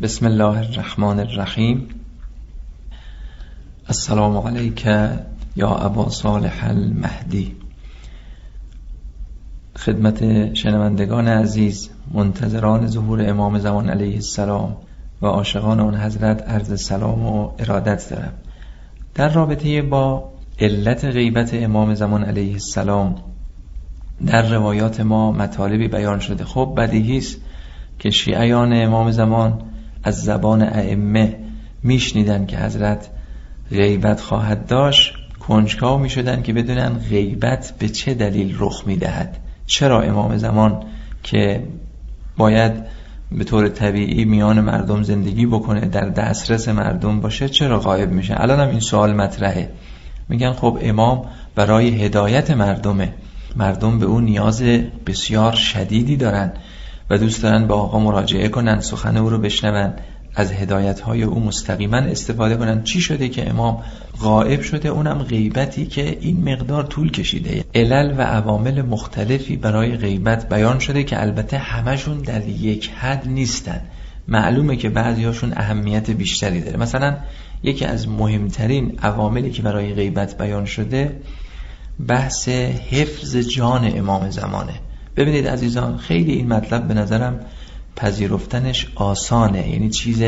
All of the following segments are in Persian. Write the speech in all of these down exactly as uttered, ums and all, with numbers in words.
بسم الله الرحمن الرحیم. السلام علیک یا ابا صالح المهدی. خدمت شنوندگان عزیز، منتظران ظهور امام زمان علیه السلام و عاشقان آن حضرت عرض سلام و ارادت دارم. در رابطه با علت غیبت امام زمان علیه السلام در روایات ما مطالبی بیان شده. خب بدیهی است که شیعیان امام زمان از زبان ائمه میشنیدن که حضرت غیبت خواهد داشت، کنجکاو میشدن که بدونن غیبت به چه دلیل رخ میدهد. چرا امام زمان که باید به طور طبیعی میان مردم زندگی بکنه، در دسترس مردم باشه، چرا غایب میشه؟ الان هم این سوال مطرحه. میگن خب امام برای هدایت مردمه، مردم به اون نیاز بسیار شدیدی دارن و دوست دارن به آقا مراجعه کنن، سخن او رو بشنون، از هدایت‌های او مستقیما استفاده کنن. چی شده که امام غائب شده؟ اونم غیبتی که این مقدار طول کشیده. علل و عوامل مختلفی برای غیبت بیان شده که البته همشون در یک حد نیستن. معلومه که بعضیاشون اهمیت بیشتری داره. مثلا یکی از مهمترین عواملی که برای غیبت بیان شده بحث حفظ جان امام زمانه. ببینید عزیزان، خیلی این مطلب به نظرم پذیرفتنش آسانه، یعنی چیز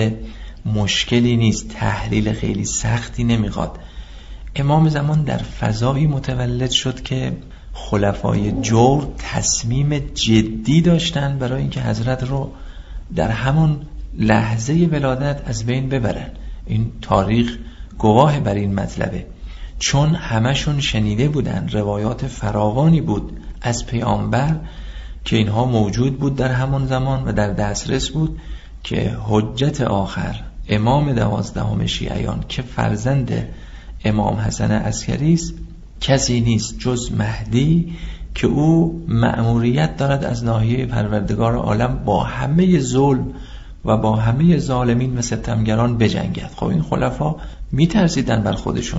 مشکلی نیست، تحلیل خیلی سختی نمیخواد. امام زمان در فضایی متولد شد که خلفای جور تصمیم جدی داشتن برای اینکه حضرت رو در همون لحظه ولادت از بین ببرن. این تاریخ گواه بر این مطلبه، چون همشون شنیده بودن، روایات فراوانی بود از پیامبر که اینها موجود بود در همون زمان و در دسترس بود که حجت آخر، امام دوازدهم شیعیان که فرزند امام حسن عسکری است، کسی نیست جز مهدی که او مأموریت دارد از ناحیه پروردگار عالم با همه ظلم و با همه ظالمین و ستمگران بجنگد. خب این خلفا میترسیدن بر خودشون،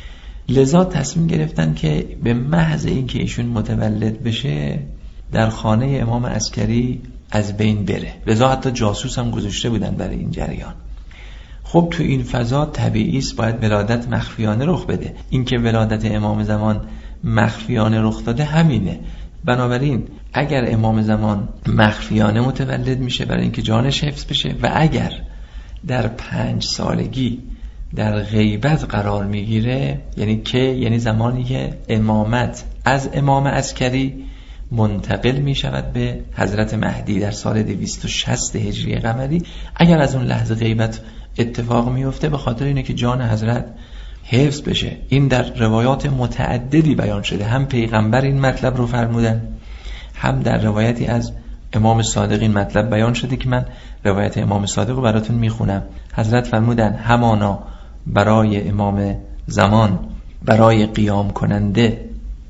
لذا تصمیم گرفتن که به محض اینکه ایشون متولد بشه در خانه امام عسکری از بین بره. لذا حتی جاسوس هم گذاشته بودن برای این جریان. خب تو این فضا طبیعی است باید ولادت مخفیانه رخ بده. این که ولادت امام زمان مخفیانه رخ داده همینه. بنابراین اگر امام زمان مخفیانه متولد میشه برای اینکه جانش حفظ بشه و اگر در پنج سالگی در غیبت قرار میگیره، یعنی که یعنی زمانی که امامت از امام عسکری منتقل می شود به حضرت مهدی در سال دویست و شصت هجری قمری، اگر از اون لحظه غیبت اتفاق می افته به خاطر اینه که جان حضرت حفظ بشه. این در روایات متعددی بیان شده، هم پیغمبر این مطلب رو فرمودن، هم در روایتی از امام صادق این مطلب بیان شده که من روایت امام صادق رو براتون می خونم. حضرت فرمودن همانا برای امام زمان، برای قیام کننده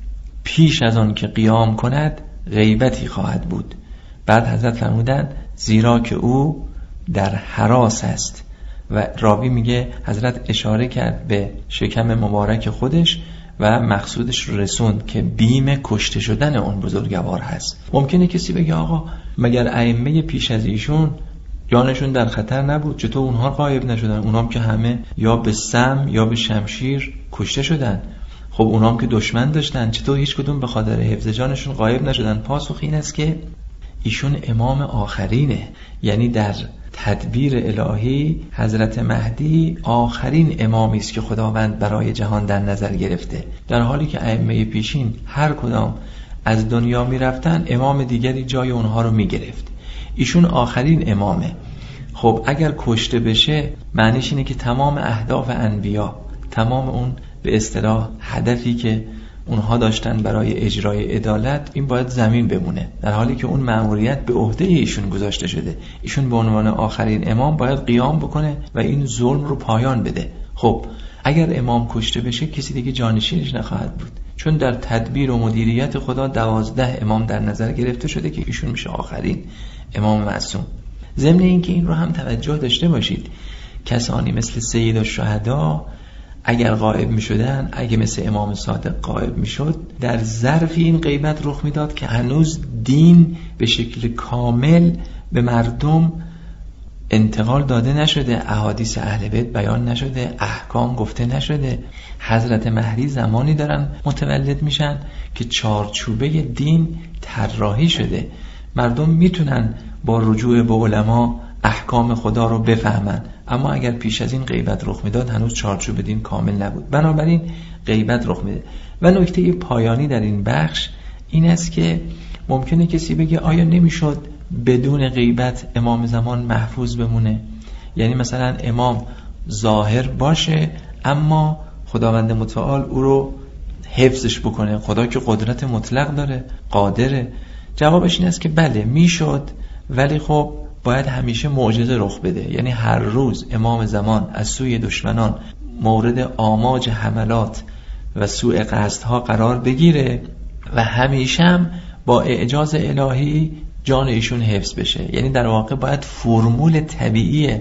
پیش از آن که قیام کند غیبتی خواهد بود. بعد حضرت فرمودن زیرا که او در هراس است، و راوی میگه حضرت اشاره کرد به شکم مبارک خودش و مقصودش رو رسوند که بیم کشته شدن اون بزرگوار هست. ممکنه کسی بگه آقا مگر ائمه پیش از ایشون جانشون در خطر نبود؟ چطور اونها غایب نشدن؟ اونام که همه یا به سم یا به شمشیر کشته شدن. خب اونام که دشمن داشتن، چطور هیچ کدوم به خاطر حفظ جانشون غایب نشدن؟ پاسخ این است که ایشون امام آخرینه، یعنی در تدبیر الهی حضرت مهدی آخرین امامی است که خداوند برای جهان در نظر گرفته. در حالی که ائمه پیشین هر کدام از دنیا می رفتن، امام دیگری جای اونها رو می گرفت. ایشون آخرین امامه. خب اگر کشته بشه معنیش اینه که تمام اهداف انبیا، تمام اون به اصطلاح هدفی که اونها داشتن برای اجرای عدالت، این باید زمین بمونه، در حالی که اون مأموریت به عهده ایشون گذاشته شده. ایشون به عنوان آخرین امام باید قیام بکنه و این ظلم رو پایان بده. خب اگر امام کشته بشه کسی دیگه جانشینش نخواهد بود، چون در تدبیر و مدیریت خدا دوازده امام در نظر گرفته شده که ایشون میشه آخرین امام معصوم. ضمن این که این رو هم توجه داشته باشید، کسانی مثل سید الشهدا اگر غائب می شدن، اگه مثل امام صادق غائب می شد، در ظرف این غیبت رخ می داد که هنوز دین به شکل کامل به مردم انتقال داده نشده، احادیث اهل بیت بیان نشده، احکام گفته نشده. حضرت مهدی زمانی دارن متولد میشن که چارچوبه دین طراحی شده، مردم میتونن با رجوع به علما احکام خدا رو بفهمن. اما اگر پیش از این غیبت رخ میداد هنوز چارچوب دین کامل نبود، بنابراین غیبت رخ میده. و نکته پایانی در این بخش این است که ممکنه کسی بگه آیا نمیشد بدون غیبت امام زمان محفوظ بمونه؟ یعنی مثلا امام ظاهر باشه اما خداوند متعال او رو حفظش بکنه. خدا که قدرت مطلق داره، قادره. جوابش این است که بله میشد، ولی خب باید همیشه معجزه رخ بده. یعنی هر روز امام زمان از سوی دشمنان مورد آماج حملات و سوء قصدها قرار بگیره و همیشه هم با اعجاز الهی جان ایشون حفظ بشه. یعنی در واقع باید فرمول طبیعی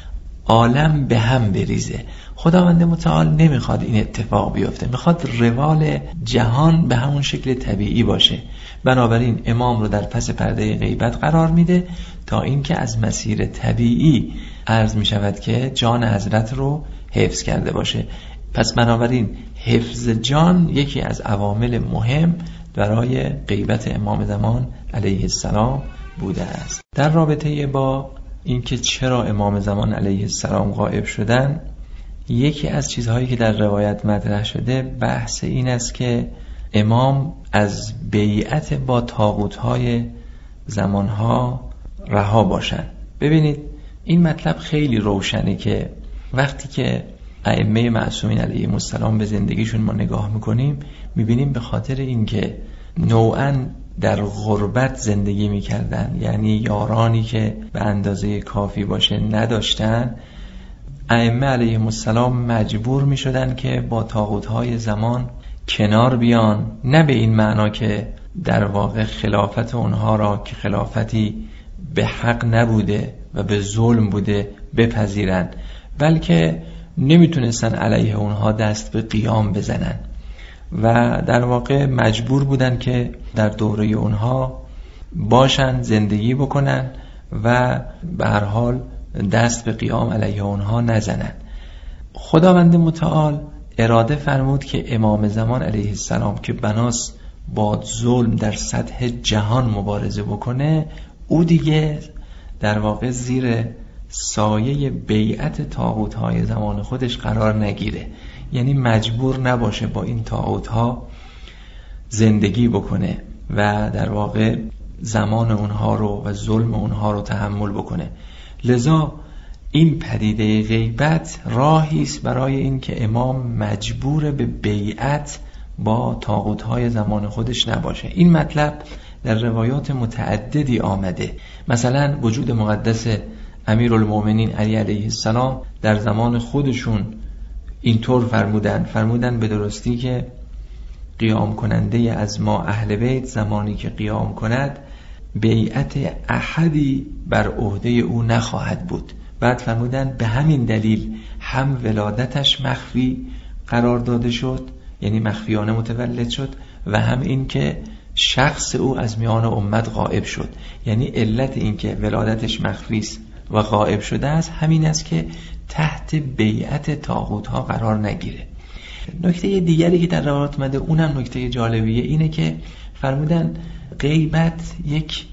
عالم به هم بریزه. خداوند متعال نمیخواد این اتفاق بیفته، میخواد روال جهان به همون شکل طبیعی باشه. بنابراین امام رو در پس پرده غیبت قرار میده تا اینکه از مسیر طبیعی عرض میشود که جان حضرت رو حفظ کرده باشه. پس بنابراین حفظ جان یکی از عوامل مهم برای غیبت امام زمان علیه السلام بوده است. در رابطه با اینکه چرا امام زمان علیه السلام غائب شدن، یکی از چیزهایی که در روایت مطرح شده بحث این است که امام از بیعت با طاغوت‌های زمانها رها باشند. ببینید این مطلب خیلی روشنه که وقتی که ائمه معصومین علیهم السلام به زندگیشون ما نگاه میکنیم میبینیم به خاطر اینکه نوعاً در غربت زندگی میکردن، یعنی یارانی که به اندازه کافی باشه نداشتن، ائمه علیهم السلام مجبور میشدن که با طاغوت‌های زمان کنار بیان. نه به این معنا که در واقع خلافت اونها را که خلافتی به حق نبوده و به ظلم بوده بپذیرن، بلکه نمیتونستن علیه اونها دست به قیام بزنن و در واقع مجبور بودن که در دوره اونها باشن، زندگی بکنن و به هر حال دست به قیام علیه اونها نزنن. خداوند متعال اراده فرمود که امام زمان علیه السلام که بناس با ظلم در سطح جهان مبارزه بکنه، او دیگه در واقع زیر سایه بیعت طاغوت‌های زمان خودش قرار نگیره، یعنی مجبور نباشه با این طاغوت‌ها زندگی بکنه و در واقع زمان اونها رو و ظلم اونها رو تحمل بکنه. لذا این پدیده غیبت راهی است برای این که امام مجبور به بیعت با طاغوت‌های زمان خودش نباشه. این مطلب در روایات متعددی آمده. مثلا وجود مقدس امیرالمومنین علی علیه السلام در زمان خودشون اینطور فرمودن فرمودن به درستی که قیام کننده از ما اهل بیت زمانی که قیام کند بیعت احدی بر عهده او نخواهد بود. بعد فرمودن به همین دلیل هم ولادتش مخفی قرار داده شد، یعنی مخفیانه متولد شد، و هم این که شخص او از میان امت غائب شد. یعنی علت این که ولادتش مخفی است و غائب شده است همین است که تحت بیعت طاغوت‌ها قرار نگیره. نکته دیگری که در روایات اومده اونم نکته جالبیه، اینه که فرمودن غیبت یک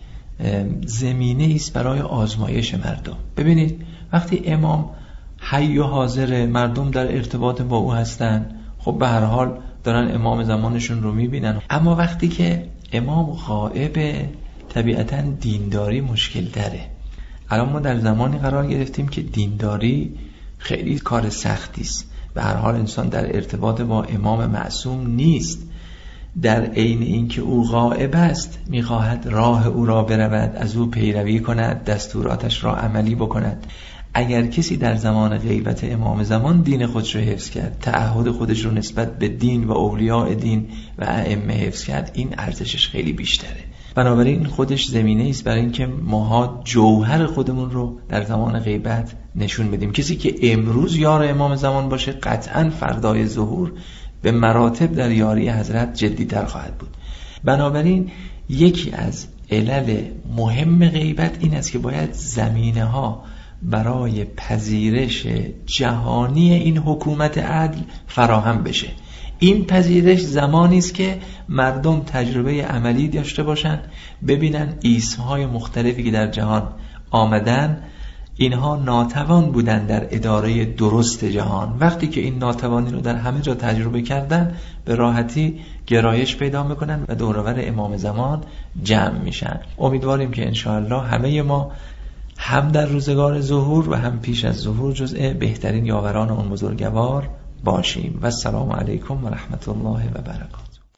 زمینه است برای آزمایش مردم. ببینید وقتی امام حی و حاضر، مردم در ارتباط با او هستن، خب به هر حال دارن امام زمانشون رو میبینن. اما وقتی که امام غائب، طبیعتاً دینداری مشکل داره. الان ما در زمانی قرار گرفتیم که دینداری خیلی کار سختی است. به هر حال انسان در ارتباط با امام معصوم نیست، در عین اینکه او غائب است میخواهد راه او را برود، از او پیروی کند، دستوراتش را عملی بکند. اگر کسی در زمان غیبت امام زمان دین خودش رو حفظ کرد، تعهد خودش رو نسبت به دین و اولیاء دین و ائمه حفظ کرد، این ارزشش خیلی بیشتره. بنابراین خودش زمینه است برای اینکه ماها جوهر خودمون رو در زمان غیبت نشون بدیم. کسی که امروز یار امام زمان باشه قطعاً فردای ظهور به مراتب در یاری حضرت جدی‌تر خواهد بود. بنابراین یکی از علل مهم غیبت این است که باید زمینه ها برای پذیرش جهانی این حکومت عدل فراهم بشه. این پذیرش زمانی است که مردم تجربه عملی داشته باشن، ببینن اسمهای مختلفی که در جهان آمدن اینها ناتوان بودن در اداره درست جهان. وقتی که این ناتوانی رو در همه جا تجربه کردن به راحتی گرایش پیدا میکنن و دورور امام زمان جمع میشن. امیدواریم که انشاءالله همه ما هم در روزگار ظهور و هم پیش از ظهور جزء بهترین یاوران اون بزرگوار باشیم. و السلام علیکم و رحمت الله و برکاته.